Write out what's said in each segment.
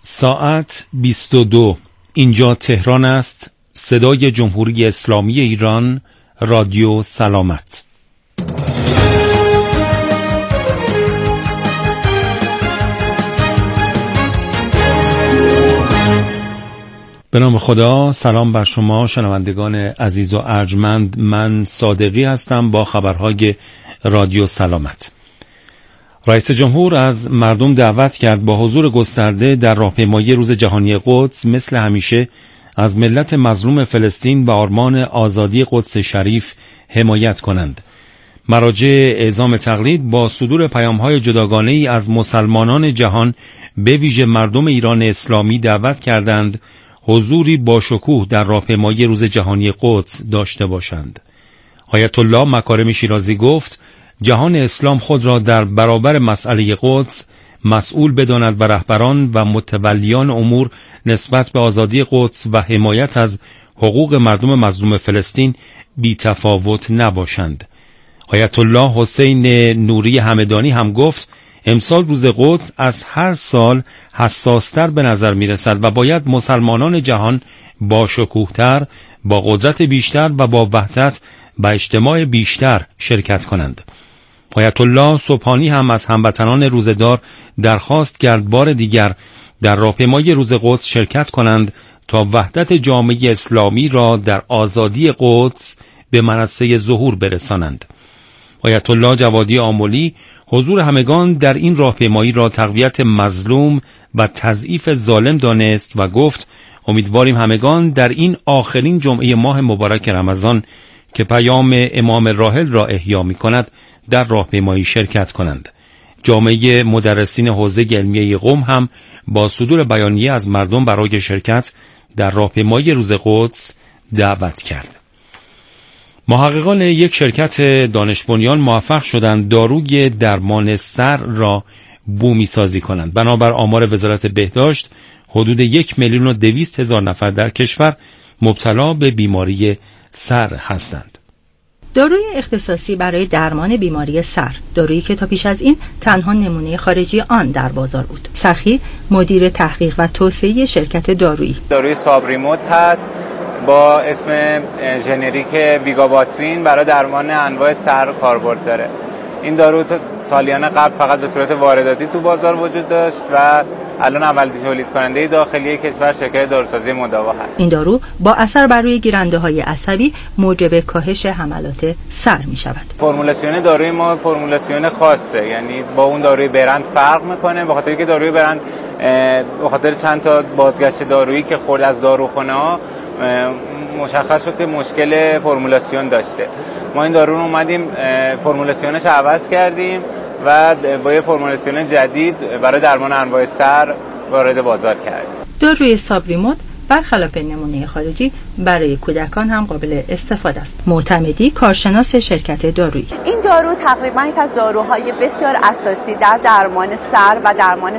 ساعت 22. اینجا تهران است. صدای جمهوری اسلامی ایران، رادیو سلامت. به نام خدا. سلام بر شما شنوندگان عزیز و ارجمند. من صادقی هستم با خبرهای رادیو سلامت. رئیس جمهور از مردم دعوت کرد با حضور گسترده در راهپیمایی روز جهانی قدس مثل همیشه از ملت مظلوم فلسطین و آرمان آزادی قدس شریف حمایت کنند. مراجع اعزام تقلید با صدور پیام‌های جداگانه‌ای از مسلمانان جهان به ویژه مردم ایران اسلامی دعوت کردند حضوری با شکوه در راهپیمایی روز جهانی قدس داشته باشند. آیت الله مکارم شیرازی گفت جهان اسلام خود را در برابر مسئله قدس مسئول بداند و رهبران و متولیان امور نسبت به آزادی قدس و حمایت از حقوق مردم مظلوم فلسطین بی تفاوت نباشند. آیت الله حسین نوری همدانی هم گفت امسال روز قدس از هر سال حساستر به نظر می رسد و باید مسلمانان جهان با شکوهتر، با قدرت بیشتر و با وحدت و اجتماع بیشتر شرکت کنند. آیت الله سبحانی هم از هموطنان روزدار درخواست کرد بار دیگر در راهپیمایی روز قدس شرکت کنند تا وحدت جامعه اسلامی را در آزادی قدس به منصه ظهور برسانند. آیت الله جوادی آملی حضور همگان در این راهپیمایی را تقویت مظلوم و تضعیف ظالم دانست و گفت امیدواریم همگان در این آخرین جمعه ماه مبارک رمضان که پیام امام راحل را احیا می کند در راهپیمایی شرکت کنند. جامعه مدرسین حوزه علمیه قم هم با صدور بیانیه از مردم برای شرکت در راهپیمایی روز قدس دعوت کرد. محققان یک شرکت دانش بنیان موفق شدند داروی درمان سر را بومی سازی کنند. بنابر آمار وزارت بهداشت حدود 1,200,000 نفر در کشور مبتلا به بیماری سر هستند. داروی اختصاصی برای درمان بیماری سر، دارویی که تا پیش از این تنها نمونه خارجی آن در بازار بود. سخی مدیر تحقیق و توسعه شرکت دارویی داروی سابریمود هست با اسم ژنریک ویگاباترین برای درمان انواع سر کاربرد داره. این دارو سالیان قبل فقط به صورت وارداتی تو بازار وجود داشت و الان اولین تولید کننده داخلی کشور شرکت داروسازی مداوا هست. این دارو با اثر بر روی گیرنده‌های عصبی موجب کاهش حملات سر می شود. فرمولاسیون داروی ما فرمولاسیون خاصه، یعنی با اون داروی برند فرق میکنه، به خاطر که داروی برند به خاطر چند تا بازگشت دارویی که خورد از داروخانه‌ها مشخص شد که مشکل فرمولاسیون داشته. ما این دارو رو اومدیم فرمولاسیونش عوض کردیم و با یه فرمولاسیون جدید برای درمان انواع سر وارد بازار کردیم. داروی سابریمود برخلاف نمونه خارجی برای کودکان هم قابل استفاده است. معتمدی کارشناس شرکت دارویی: این دارو تقریبا یک از داروهای بسیار اساسی در درمان سر و درمان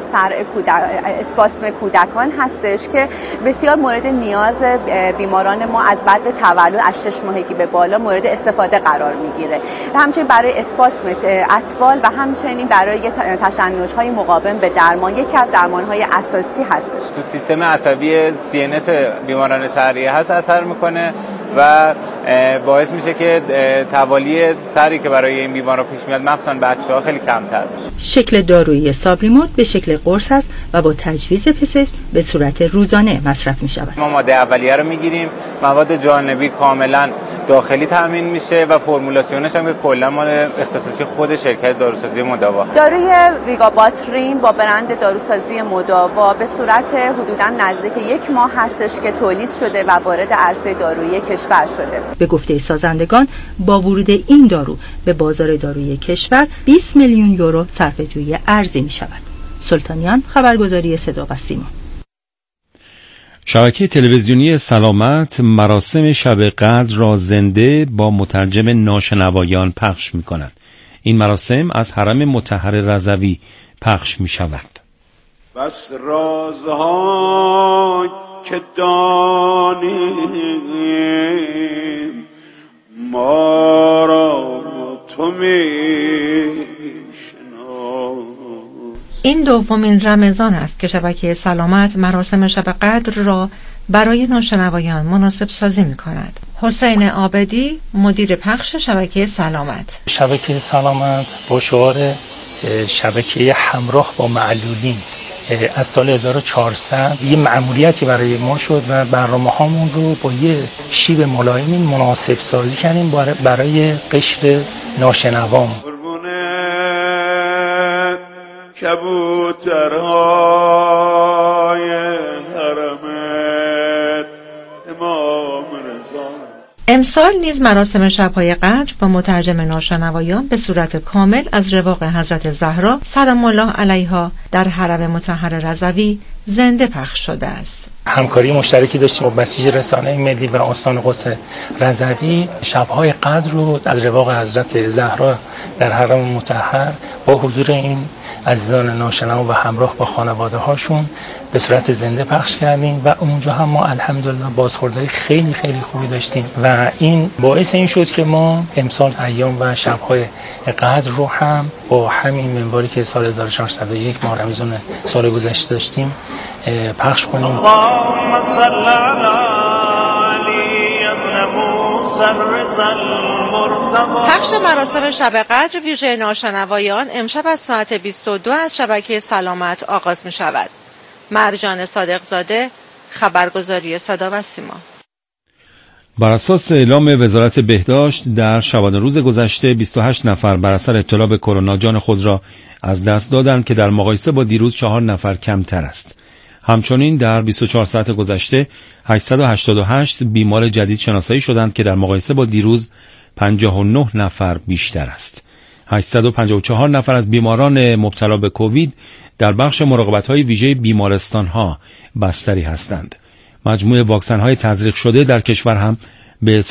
اسپاسم کودکان هستش که بسیار مورد نیاز بیماران ما از بعد تولد از 6 ماهگی به بالا مورد استفاده قرار میگیره. همچنین برای اسپاسم اطفال و همچنین برای تشنج‌های مقاوم به درمان یکی از درمان‌های اساسی هستش. تو سیستم عصبی CNS بیماران سریع هست اثر میکنه و باعث میشه که توالی سری که برای این بیمارا پیش میاد مخصوصا بچه‌ها خیلی کمتر بشه. شکل دارویی سابریمود به شکل قرص است و با تجویز پزشک به صورت روزانه مصرف میشود. ما ماده اولیه رو میگیریم، مواد جانبی کاملا داخلی تامین میشه و فرمولاسیونش هم کلا مال اختصاصی خود شرکت داروسازی مداوا. داروی ویگاباترین با برند داروسازی مداوا به صورت حدوداً نزدیک 1 ماه هستش که تولید شده و وارد عرصه دارویی کشور شده. به گفته سازندگان با ورود این دارو به بازار دارویی کشور 20 میلیون یورو صرفه‌جویی ارزی می شود. سلطانیان، خبرگزاری صدا و سیما. شبکه تلویزیونی سلامت مراسم شب قدر را زنده با مترجم ناشنوایان پخش می کند. این مراسم از حرم مطهر رضوی پخش می شود. بس رازها که دانیم ما را تو می شناس این دومین رمضان است که شبکه سلامت مراسم شب قدر را برای ناشنوایان مناسب سازی می کند. حسین عابدی، مدیر پخش شبکه سلامت. شبکه سلامت با شعار شبکه همراه با معلولین از سال 1400 یه مأموریتی برای ما شد و برنامه هامون رو با یه شیب ملایمی مناسب سازی کردیم برای قشر ناشنوام. کبوترهای حرمت امام رضا. امسال نیز مراسم شب‌های قدر با مترجم ناشنوایان به صورت کامل از رواق حضرت زهرا سلام الله علیها در حرم مطهر رضوی زنده پخش شده است. همکاری مشترکی داشتیم با بسیج رسانه ملی و آستان قدس رضوی. شب‌های قدر رو از رواق حضرت زهرا در حرم مطهر با حضور این عزیزان ناشنوا و همراه با خانواده هاشون به صورت زنده پخش کردیم و اونجا هم ما الحمدلله بازخوردهای خیلی خیلی خوبی داشتیم و این باعث این شد که ما امسال ایام و شب‌های قدر رو هم با همین منبری که سال 1401 ماه رمضان سال گذشته داشتیم پخش کنیم. پخش مراسم شب قدر ویژه ناشنوایان امشب از ساعت 22 از شبکه سلامت آغاز می شود. مرجان صادق زاده، خبرگزاری صدا و سیما. بر اساس اعلام وزارت بهداشت در شبانه روز گذشته 28 نفر بر اثر ابتلا به کرونا جان خود را از دست دادند که در مقایسه با دیروز 4 نفر کمتر است. همچنین در 24 ساعت گذشته 888 بیمار جدید شناسایی شدند که در مقایسه با دیروز 59 نفر بیشتر است. 854 نفر از بیماران مبتلا به کووید در بخش مراقبت‌های ویژه بیمارستان‌ها بستری هستند. مجموع واکسن‌های تزریق شده در کشور هم به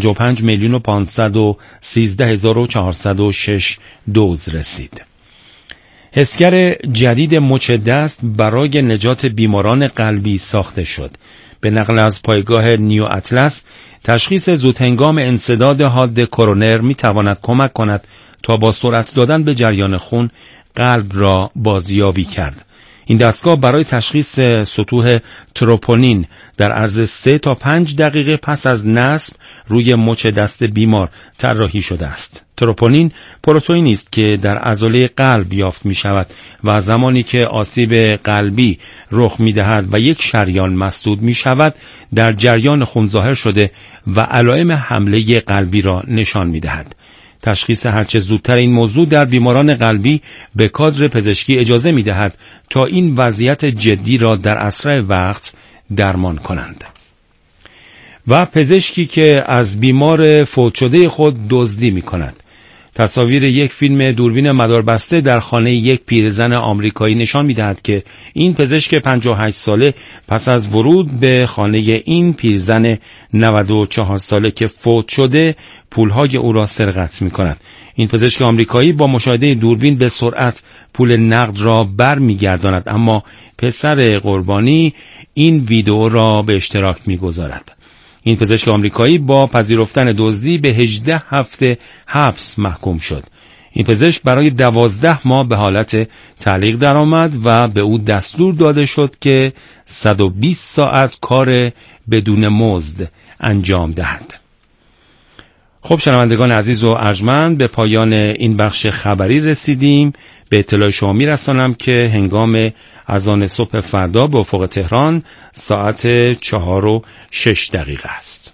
155,513,406 دوز رسید. حسگر جدید مچ دست برای نجات بیماران قلبی ساخته شد. به نقل از پایگاه نیو اطلس، تشخیص زودهنگام انسداد حاد کرونر می تواند کمک کند تا با سرعت دادن به جریان خون قلب را بازیابی کرد. این دستگاه برای تشخیص سطوح تروپونین در عرض 3 تا 5 دقیقه پس از نصب روی مچ دست بیمار طراحی شده است. تروپونین پروتئینی است که در عضله قلب یافت می شود و زمانی که آسیب قلبی رخ می دهد و یک شریان مسدود می شود در جریان خون ظاهر شده و علائم حمله قلبی را نشان می دهد. تشخیص هرچه زودتر این موضوع در بیماران قلبی به کادر پزشکی اجازه می دهد تا این وضعیت جدی را در اسرع وقت درمان کنند. و پزشکی که از بیمار فوت شده خود دزدی می کند. تصاویر یک فیلم دوربین مداربسته در خانه یک پیرزن آمریکایی نشان می‌دهد که این پزشک 58 ساله پس از ورود به خانه این پیرزن 94 ساله که فوت شده پولهای او را سرقت می‌کند. این پزشک آمریکایی با مشاهده دوربین به سرعت پول نقد را برمیگرداند، اما پسر قربانی این ویدئو را به اشتراک می‌گذارد. این پزشک آمریکایی با پذیرفتن دزدی به 18 هفته حبس محکوم شد. این پزشک برای 12 ماه به حالت تعلیق درآمد و به او دستور داده شد که 120 ساعت کار بدون مزد انجام دهد. خب شنوندگان عزیز و ارجمند، به پایان این بخش خبری رسیدیم. به اطلاع شما می‌رسانم که هنگام اذان صبح فردا به افق تهران ساعت 4:06 است.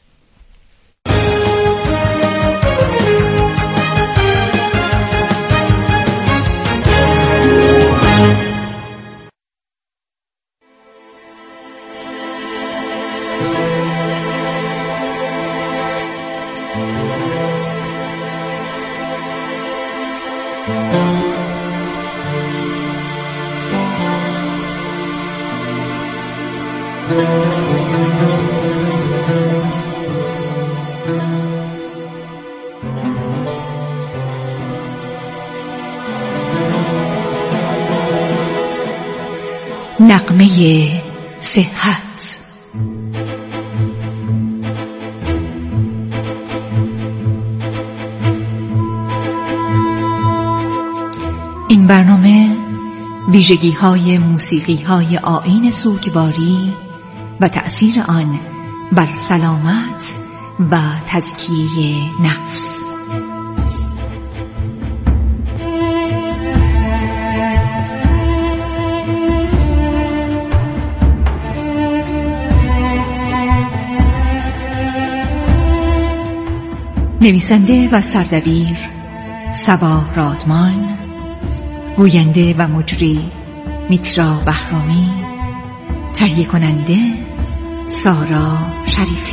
نغمه صحت. این برنامه ویژگی‌های موسیقی‌های آیین سوگواری و تأثیر آن بر سلامت و تزکیه نفس. نویسنده و سردبیر صبا رادمان، گوینده و مجری میترا بهرامی، تهیه کننده سارا شریفی.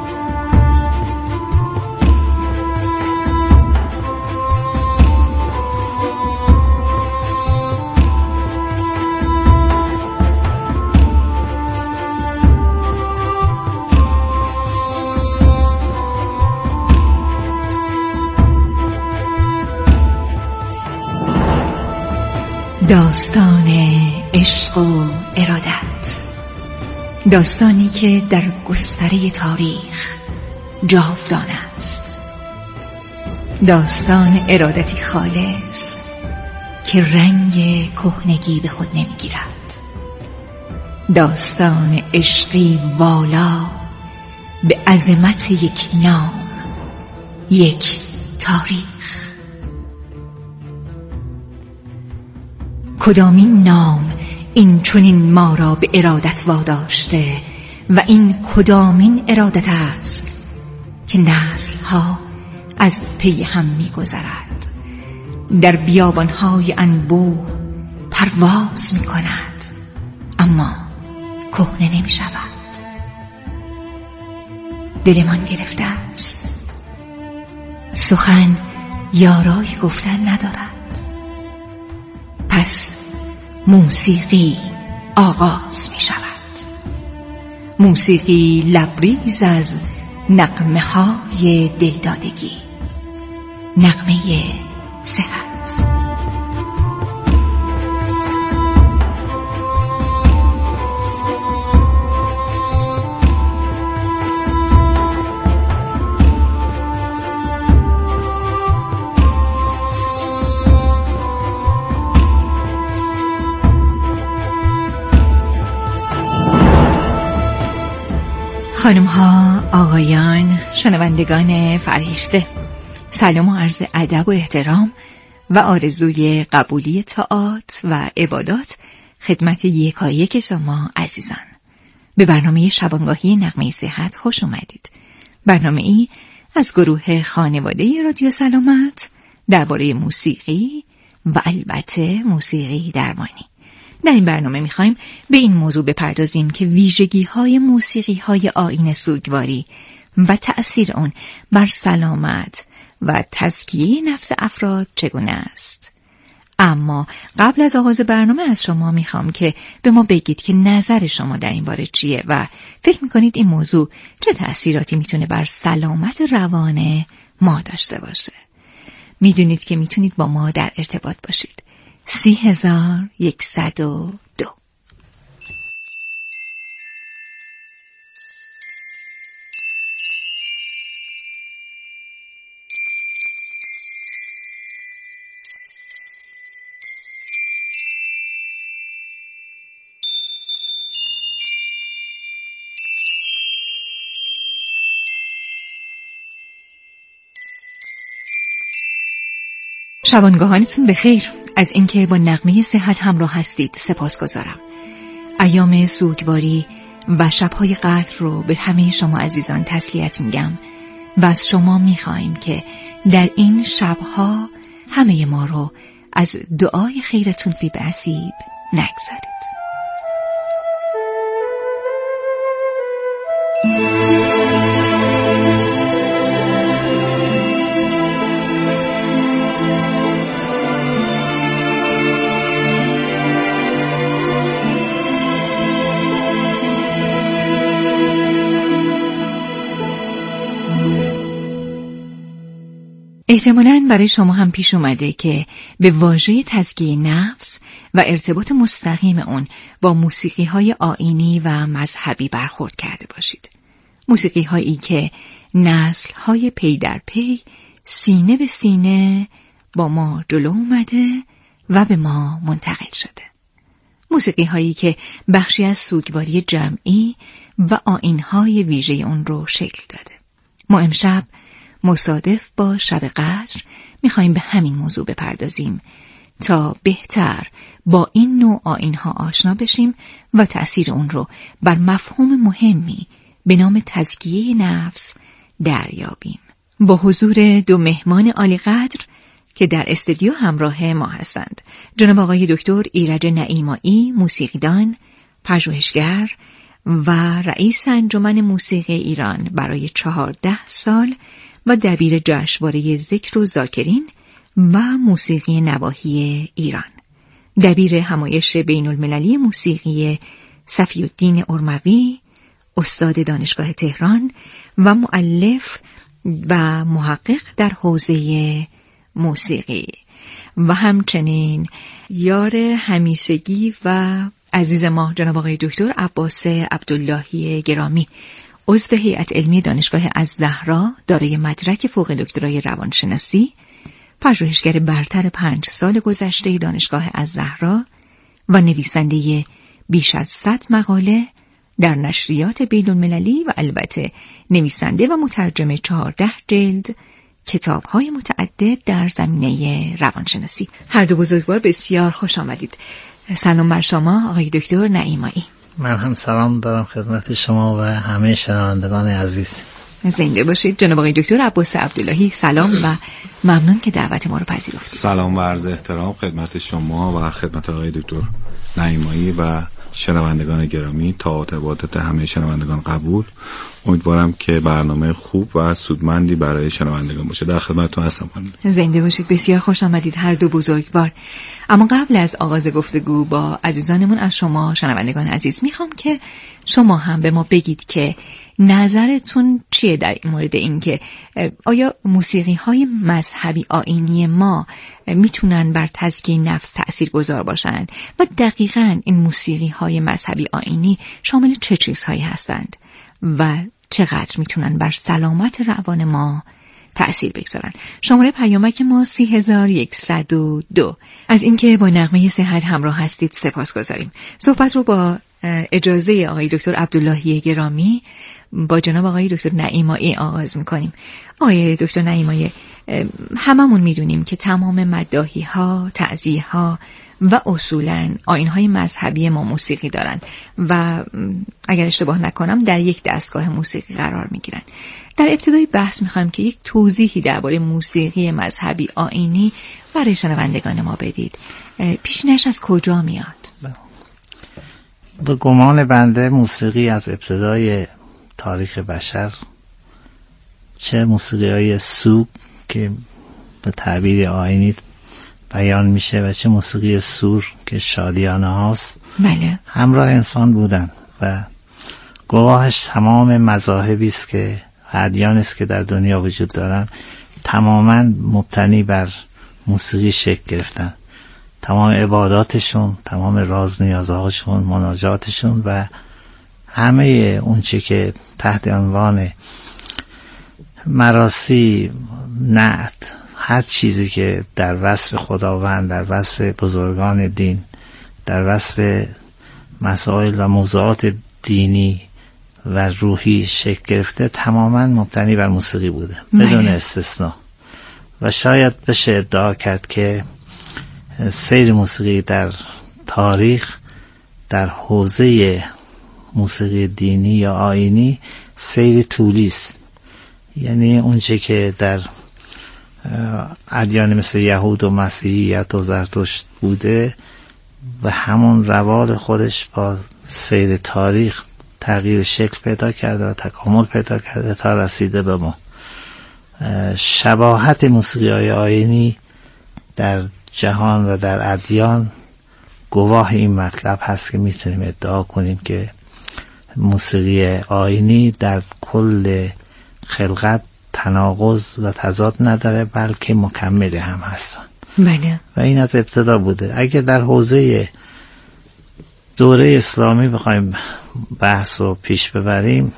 داستان عشق و ارادت، داستانی که در گستره تاریخ جاودان است، داستان ارادتی خالص که رنگ کهنگی به خود نمیگیرد، داستان عشقی والا به عظمت یک نام، یک تاریخ. کدامین نام این چنین ما را به ارادت واداشته و این کدامین ارادت است که نسل‌ها از پی هم می‌گذرد، در بیابان‌های انبوه پرواز می‌کند اما کهنه نمی‌شود. دلمان گرفته است، سخن یارای گفتن ندارد. پس موسیقی آغاز می شود. موسیقی لبریز از نغمه های دلدادگی، نغمه صحت. خانم ها، آقایان، شنوندگان فرهیخته، سلام و عرض ادب و احترام و آرزوی قبولی طاعات و عبادات خدمت یکایک شما عزیزان. به برنامه شبانگاهی نغمه صحت خوش اومدید. برنامه‌ای از گروه خانواده رادیو سلامت درباره موسیقی و البته موسیقی درمانی. در این برنامه می‌خوایم به این موضوع بپردازیم که ویژگی‌های موسیقی‌های آیین سوگواری و تأثیر آن بر سلامت و تزکیه نفس افراد چگونه است. اما قبل از آغاز برنامه از شما می‌خوام که به ما بگید که نظر شما در این باره چیه و فکر می‌کنید این موضوع چه تأثیراتی می‌تونه بر سلامت روان ما داشته باشه. می‌دونید که می‌تونید با ما در ارتباط باشید. 30,102. شبانگاهانتون بخیر. از اینکه با نغمه صحت همراه هستید سپاسگزارم. ایام سوگواری و شب‌های قدر رو به همه شما عزیزان تسلیت میگم و از شما میخوایم که در این شب‌ها همه ما رو از دعای خیرتون بی بسیب نگذارید. احتمالاً برای شما هم پیش اومده که به واژه تزکیه نفس و ارتباط مستقیم اون با موسیقی‌های آیینی و مذهبی برخورد کرده باشید. موسیقی‌هایی که نسل‌های پی در پی سینه به سینه با ما جلو اومده و به ما منتقل شده. موسیقی هایی که بخشی از سوگواری جمعی و آیین‌های ویژه اون رو شکل داده. ما امشب مصادف با شب قدر میخواییم به همین موضوع بپردازیم تا بهتر با این نوع آیین‌ها آشنا بشیم و تأثیر اون رو بر مفهوم مهمی به نام تزکیه نفس دریابیم. با حضور دو مهمان عالی قدر که در استودیو همراه ما هستند، جناب آقای دکتر ایرج نعیمایی، موسیقیدان، پژوهشگر و رئیس انجمن موسیقی ایران برای 14 سال و دبیر جشنواره ذکر و ذاکرین و موسیقی نواحی ایران، دبیر همایش بین المللی موسیقی صفی‌الدین ارموی، استاد دانشگاه تهران و مؤلف و محقق در حوزه موسیقی و همچنین یار همیشگی و عزیز ما جناب آقای دکتر عباس عبداللهی گرامی، عضو هیئت علمی دانشگاه الزهرا، دارای مدرک فوق دکترای روانشناسی، پژوهشگر برتر 5 سال گذشته دانشگاه الزهرا و نویسنده بیش از 100 مقاله در نشریات بین المللی و البته نویسنده و مترجم 14 جلد کتاب‌های متعدد در زمینه روانشناسی. هر دو بزرگوار بسیار خوش آمدید. سلام بر شما آقای دکتر نعیمایی. من هم سلام دارم خدمت شما و همه شنوندگان عزیز. زنده باشید. جناب آقای دکتر عباس عبداللهی، سلام و ممنون که دعوت ما رو پذیرفتید. سلام و عرض احترام خدمت شما و خدمت آقای دکتر نعیمایی و شنوندگان گرامی. تا عبادت همه شنوندگان قبول. امیدوارم که برنامه خوب و سودمندی برای شنوندگان باشه. در خدمتتون هستم خانم. زنده باشید. بسیار خوش آمدید هر دو بزرگوار. اما قبل از آغاز گفتگو با عزیزانمون، از شما شنوندگان عزیز میخوام که شما هم به ما بگید که نظرتون چیه در این مورد، این که آیا موسیقی های مذهبی آیینی ما میتونن بر تزکیه نفس تأثیرگذار باشن و دقیقاً این موسیقی های مذهبی آیینی شامل چه چیزهایی هستند و چقدر میتونن بر سلامت روان ما تأثیر بگذارن. شماره پیامک ما 3102. از اینکه با نغمه صحت همراه هستید سپاسگزاریم. صحبت رو با اجازه آقای دکتر عبداللهی گرامی با جناب آقای دکتر نعیمایی آغاز میکنیم. آقای دکتر نعیمایی، هممون میدونیم که تمام مداحی ها، تعزیه ها و اصولاً آیین‌های مذهبی ما موسیقی دارن و اگر اشتباه نکنم در یک دستگاه موسیقی قرار میگیرن. در ابتدای بحث میخوایم که یک توضیحی درباره موسیقی مذهبی آیینی برای شنوندگان ما بدید. پیشینش از کجا میاد؟ به گمان بنده موسیقی از ابتدای تاریخ بشر، چه موسیقی های سوگ که به تعبیر آیینی بیان میشه و چه موسیقی سور که شادیانه هاست، بله، همراه انسان بودن و گواهش تمام مذاهبی است که ادیان است که در دنیا وجود دارن تماما مبتنی بر موسیقی شکل گرفتن. تمام عباداتشون، تمام راز نیازهاشون، مناجاتشون و همه اون چی که تحت عنوان مراسی، نعت، هر چیزی که در وصف خداوند، در وصف بزرگان دین، در وصف مسائل و موضوعات دینی و روحی شکل گرفته تماما مبتنی بر موسیقی بوده بدون استثناء. و شاید بشه ادعا کرد که سیر موسیقی در تاریخ در حوزه موسیقی دینی یا آیینی سیر طولی است. یعنی اونچه که در ادیان مثل یهود و مسیحیت و زرتشت بوده و همون روال خودش با سیر تاریخ تغییر شکل پیدا کرده و تکامل پیدا کرده تا رسیده به ما. شباهت موسیقی های آیینی در جهان و در ادیان گواه این مطلب هست که میتونیم ادعا کنیم که موسیقی آیینی در کل خلقت تناقض و تضاد نداره، بلکه مکمل هم هستن. بله. و این از ابتدا بوده. اگر در حوزه دوره اسلامی بخوایم بحث رو پیش ببریم،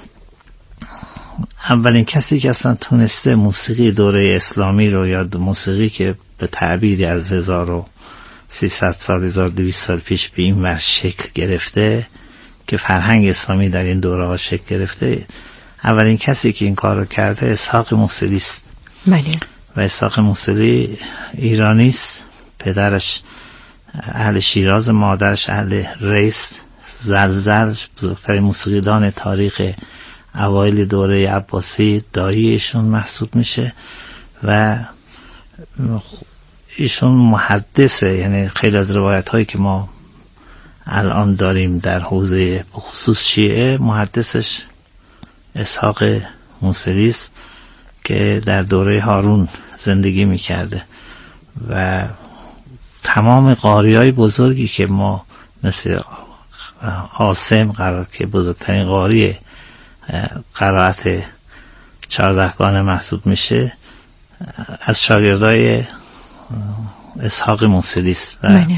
اولین کسی که اصلا تونسته موسیقی دوره اسلامی رو یا موسیقی که به تعبیری از 1000 300 سال 1200 سال پیش به این ور شکل گرفته که فرهنگ اسلامی در این دوره ها شکل گرفته، اولین کسی که این کار رو کرده اسحاق موصلی است. بله. و اسحاق موصلی ایرانی است، پدرش اهل شیراز، مادرش اهل ریس. زلزل بزرگترین موسیقیدان تاریخ اوایل دوره عباسی دایی ایشون محسوب میشه و ایشون محدثه، یعنی خیلی از روایت هایی که ما الان داریم در حوزه بخصوص شیعه، محدثش اسحاق موصلی است که در دوره هارون زندگی میکرده و تمام قاریای بزرگی که ما مثل عاصم قرار که بزرگترین قاری قرائت 14گانه محسوب میشه، از شاگردای اسحاق موصلی است.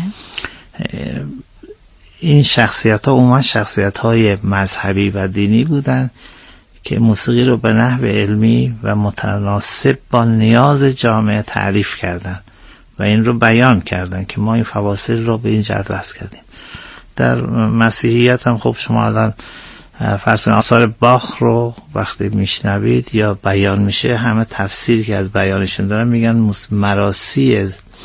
این شخصیت ها عموما شخصیت های مذهبی و دینی بودن که موسیقی رو به نحو علمی و متناسب با نیاز جامعه تعریف کردن و این رو بیان کردن که ما این فواصل رو به این جهت وصل کردیم. در مسیحیت هم خب شما الان فرض کنید آثار باخ رو وقتی میشنوید یا بیان میشه، همه تفسیری که از بیانشون دارن میگن مراسی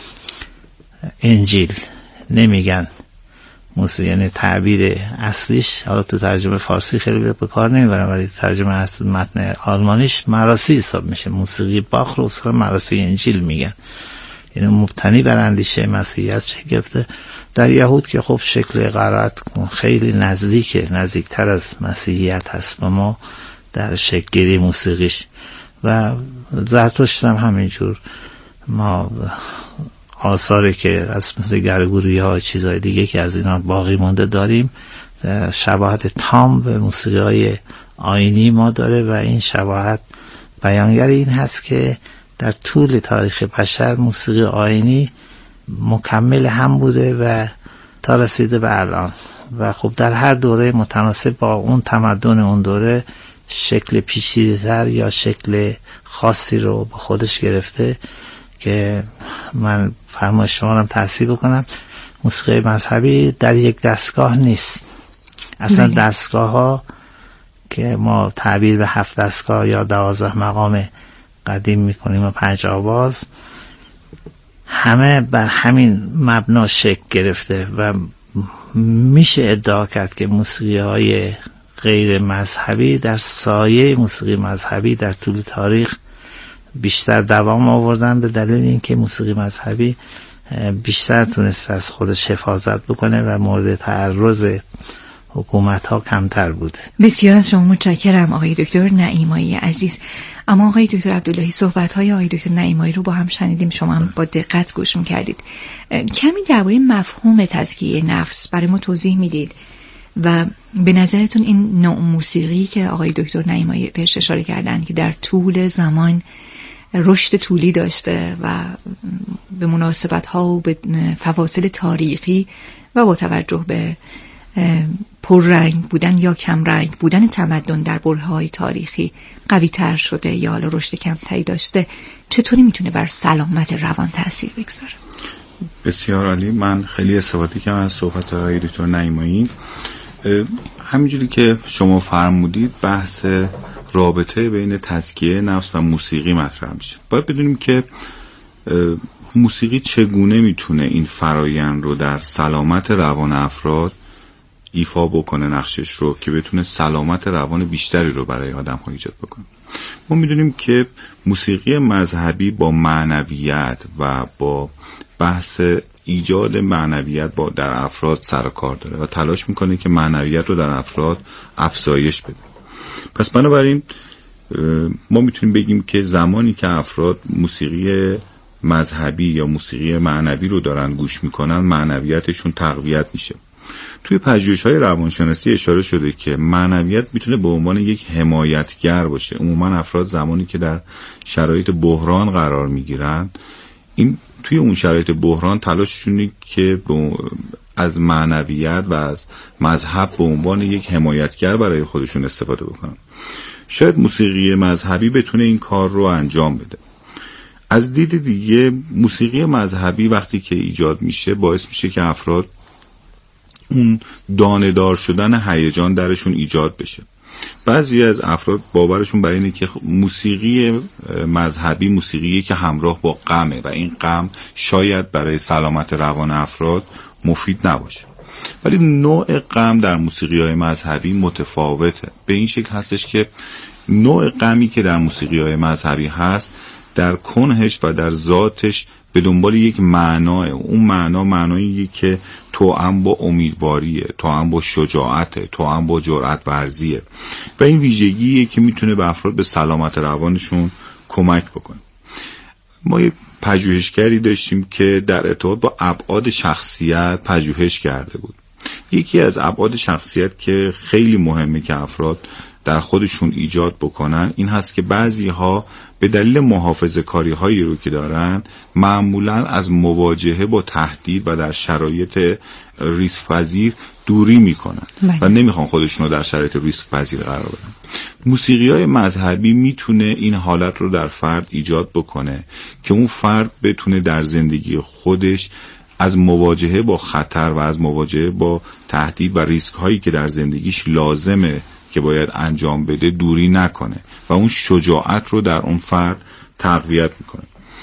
انجیل، نمیگن موسیقی، یعنی تعبیر اصلیش، حالا تو ترجمه فارسی خیلی به کار نمیبرن ولی ترجمه اصل متن آلمانیش مراسی حساب میشه. موسیقی باخ رو اصلا مراسی انجیل میگن، یعنی مبتنی بر اندیشه مسیحیت چه گرفته. در یهود که خب شکل قرائت خیلی نزدیکتر از مسیحیت هست با ما در شکل گیری موسیقیش، و زرتشت هم همینجور. ما آثاری که از مثل گرگوری ها چیزهای دیگه که از اینا باقی مونده داریم، شباهت تام به موسیقی های آیینی ما داره و این شباهت بیانگر این هست که در طول تاریخ بشر موسیقی آیینی مکمل هم بوده و تا رسیده به الان، و خب در هر دوره متناسب با اون تمدن اون دوره شکل پیچیده‌تر یا شکل خاصی رو به خودش گرفته. که من فرمایش شما رو تحصیل بکنم، موسیقی مذهبی در یک دستگاه نیست اصلا. دستگاه ها که ما تعبیر به 7 دستگاه یا 12 مقام قدیم میکنیم و 5 آواز، همه بر همین مبنا شکل گرفته و میشه ادعا کرد که موسیقی های غیر مذهبی در سایه موسیقی مذهبی در طول تاریخ بیشتر دوام آوردن، به دلیل اینکه موسیقی مذهبی بیشتر تونست از خودش حفاظت بکنه و مورد تعرض حکومت ها کمتر بود. بسیار از شما متشکرم آقای دکتر نعیمایی عزیز. اما آقای دکتر عبداللهی، صحبت های آقای دکتر نعیمایی رو با هم شنیدیم، شما هم با دقت گوش می‌کردید. کمی درباره مفهوم تزکیه نفس برای ما توضیح میدید و به نظرتون این نوع موسیقی که آقای دکتر نعیمایی بهش اشاره کردن که در طول زمان رشد طولی داشته و به مناسبت ها و به فواصل تاریخی و با توجه به پررنگ بودن یا کم رنگ بودن تمدن در برهه‌های تاریخی قوی تر شده یا حالا رشد کمتری داشته، چطوری میتونه بر سلامت روان تأثیر بگذاره؟ بسیار عالی. من خیلی استفاده کردم از صحبت های دکتر نعیمایی. همینجوری که شما فرمودید بحث رابطه بین تزکیه نفس و موسیقی مطرح میشه. باید بدونیم که موسیقی چگونه میتونه این فرایند رو در سلامت روان افراد ایفا بکنه، نقشش رو، که بتونه سلامت روان بیشتری رو برای آدم ها ایجاد بکنه. ما میدونیم که موسیقی مذهبی با معنویت و با بحث ایجاد معنویت در افراد سر و کار داره و تلاش میکنه که معنویت رو در افراد افزایش بده. پس بنابراین ما میتونیم بگیم که زمانی که افراد موسیقی مذهبی یا موسیقی معنوی رو دارن گوش میکنن، معنویتشون تقویت میشه. توی پژوهش‌های روانشناسی اشاره شده که معنویت میتونه به عنوان یک حمایتگر باشه. عموما افراد زمانی که در شرایط بحران قرار میگیرن، این توی اون شرایط بحران تلاششونه که از معنویت و از مذهب به عنوان یک حمایتگر برای خودشون استفاده بکنن. شاید موسیقی مذهبی بتونه این کار رو انجام بده. از دید دیگه موسیقی مذهبی وقتی که ایجاد میشه باعث میشه که افراد اون دانه‌دار شدن هیجان درشون ایجاد بشه. بعضی از افراد باورشون بر اینه که موسیقی مذهبی موسیقیه که همراه با غمه و این غم شاید برای سلامت روان افراد مفید نباشه. ولی نوع غم در موسیقی‌های مذهبی متفاوته. به این شکل هستش که نوع غمی که در موسیقی‌های مذهبی هست در کنهش و در ذاتش به دنبال یک معناه. اون معنایی که توأم با امیدواریه، توأم با شجاعته، توأم با جرأت ورزیه و این ویژگیه که میتونه به افراد به سلامت روانشون کمک بکنه. ما یه پژوهشگری داشتیم که در ارتباط با ابعاد شخصیت پژوهش کرده بود. یکی از ابعاد شخصیت که خیلی مهمه که افراد در خودشون ایجاد بکنن این هست که بعضی ها به دلیل محافظه‌کاری هایی رو که دارن معمولاً از مواجهه با تهدید و در شرایط ریسک پذیر دوری میکنن و نمیخوان خودشون رو در شرایط ریسک پذیر قرار بدن. موسیقی‌های مذهبی میتونه این حالت رو در فرد ایجاد بکنه که اون فرد بتونه در زندگی خودش از مواجهه با خطر و از مواجهه با تهدید و ریسک هایی که در زندگیش لازمه که باید انجام بده دوری نکنه و اون شجاعت رو در اون فرد تقویت میکنه.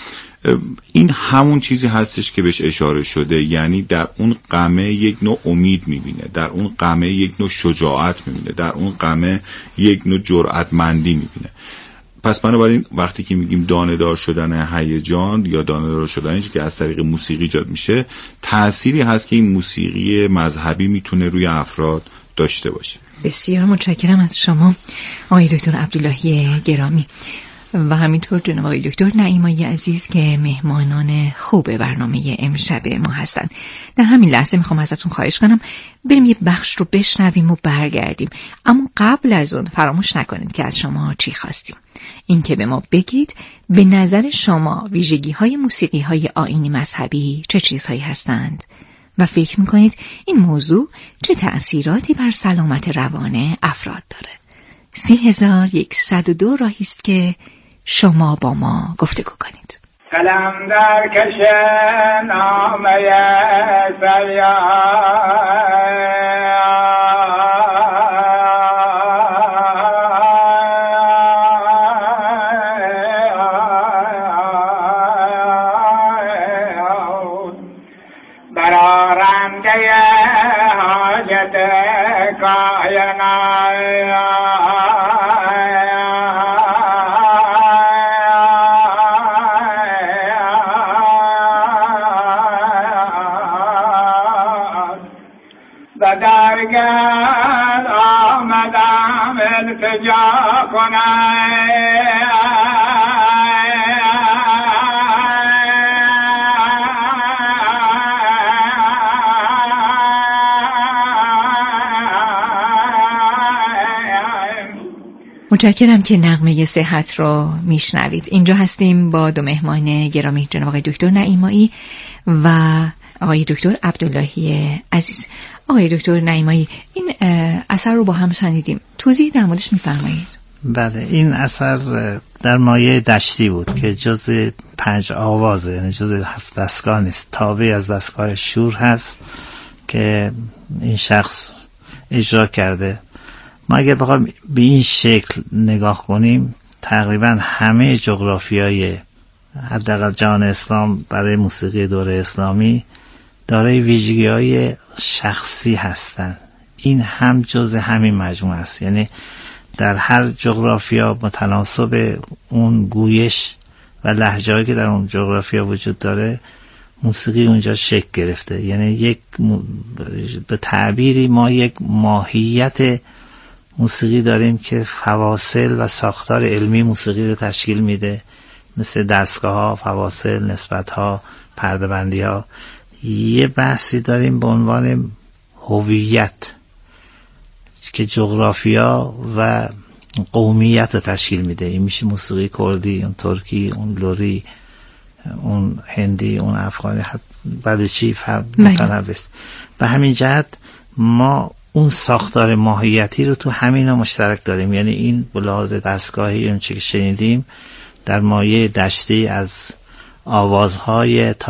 این همون چیزی هستش که بهش اشاره شده، یعنی در اون قمه یک نوع امید میبینه، در اون قمه یک نوع شجاعت میبینه، در اون قمه یک نوع جرأتمندی میبینه. پس بنابراین وقتی که میگیم دانه‌دار شدن هیجان یا دانه‌دار شدنی که از طریق موسیقی ایجاد میشه، تأثیری هست که این موسیقی مذهبی میتونه روی افراد داشته باشه. بسیار متشکرم از شما آقای دکتر عبداللهی گرامی و همینطور جناب آقای دکتر نعیمایی عزیز که مهمانان خوب برنامه امشب ما هستند. در همین لحظه میخوام ازتون خواهش کنم بریم یه بخش رو بشنویم و برگردیم، اما قبل از اون فراموش نکنید که از شما چی خواستیم. این که به ما بگید به نظر شما ویژگی های موسیقی های آیینی مذهبی چه چیزهایی هستند و فکر میکنید این موضوع چه تأثیراتی بر سلامت روان افراد داره. 3102 راهی است که شما با ما گفتگو کنید. قلم در کش نامه متشکرم که نغمه صحت رو میشنوید. اینجا هستیم با دو مهمان گرامی، جناب آقای دکتر نعیمایی و آقای دکتر عبداللهی عزیز. آقای دکتر نعیمایی، این اثر رو با هم شنیدیم، توضیح در موردش میفرمایید؟ بله، این اثر در مایه دشتی بود که جز 5 آوازه، یعنی جز 7 دستگاه نیست، تابع از دستگاه شور هست که این شخص اجرا کرده. ما اگر بخوایم به این شکل نگاه کنیم، تقریبا همه جغرافیای حداقل جهان اسلام برای موسیقی دوره اسلامی دارای ویژگی‌های شخصی هستند. این هم جز همین مجموعه است، یعنی در هر جغرافیا متناسب اون گویش و لهجه‌ای که در اون جغرافیا وجود داره موسیقی اونجا شکل گرفته. یعنی به تعبیری ما یک ماهیت موسیقی داریم که فواصل و ساختار علمی موسیقی رو تشکیل میده، مثل دستگاه ها، فواصل، نسبت ها، پرده بندی ها. یه بحثی داریم به عنوان هویت که جغرافیا و قومیت رو تشکیل میده. این میشه موسیقی کردی، اون ترکی، اون لوری، اون هندی، اون افغانی، بلوچی، متنوع است. به همین جهت ما اون ساختار ماهیتی رو تو همینا مشترک داریم. یعنی این به لحاظ دستگاهی اون چی که شنیدیم در مایه دشتی از آوازهای